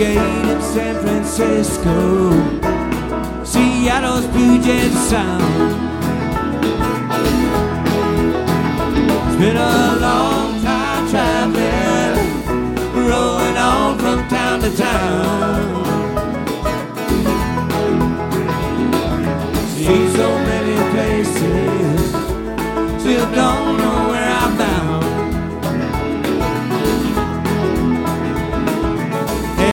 Gate in San Francisco, Seattle's Puget Sound. It's been a long time traveling, rolling on from town to town.